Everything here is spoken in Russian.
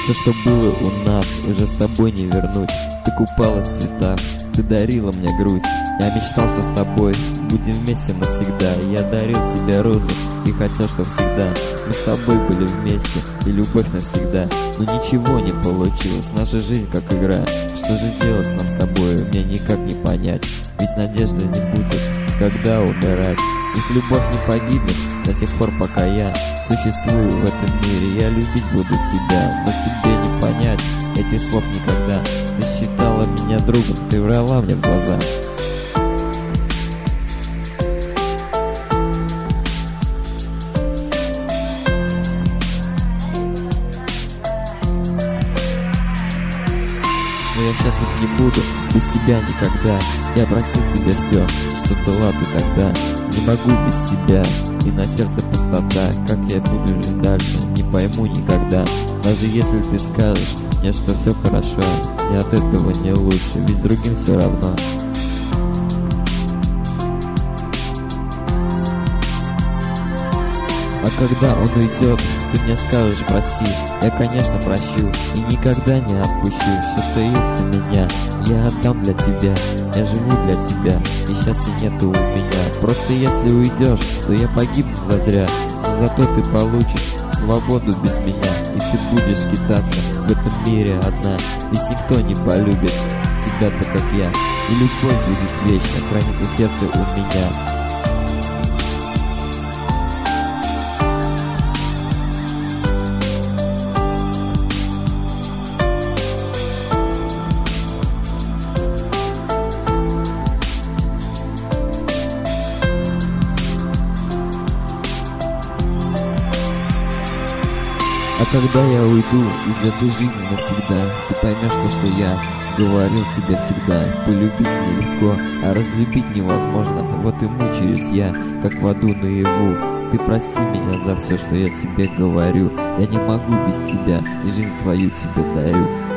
Все, что было у нас, уже с тобой не вернуть. Ты купалась в цветах, ты дарила мне грусть. Я мечтал, что с тобой будем вместе навсегда. Я дарил тебе розы и хотел, чтоб всегда мы с тобой были вместе, и любовь навсегда. Но ничего не получилось, наша жизнь как игра. Что же делать нам с тобой, мне никак не понять. Ведь надежды не будет, когда умирать. Ведь любовь не погибнет до тех пор, пока я существую в этом мире. Я любить буду тебя, но тебе не понять этих слов никогда. Ты считала меня другом, ты врала мне в глаза. Но я счастлив не буду без тебя никогда. Я просил тебе все, что была ты тогда. Не могу без тебя, и на сердце пустота. Как я буду жить дальше, не пойму никогда. Даже если ты скажешь мне, что все хорошо, мне от этого не лучше, ведь другим все равно. А когда он уйдет, ты мне скажешь прости. Я, конечно, прощу и никогда не отпущу. Все, что есть у меня, я отдам для тебя. Я живу для тебя, и счастья нету у меня. Просто если уйдешь, то я погибну зазря. Но зато ты получишь свободу без меня, и ты будешь скитаться в этом мире одна. Ведь никто не полюбит тебя так, как я, и любовь будет вечно храниться в сердце у меня. А когда я уйду из этой жизни навсегда, ты поймешь то, что я говорил тебе всегда. Полюбить нелегко, а разлюбить невозможно. Вот и мучаюсь я, как в аду наяву. Ты прости меня за все, что я тебе говорю. Я не могу без тебя, и жизнь свою тебе дарю.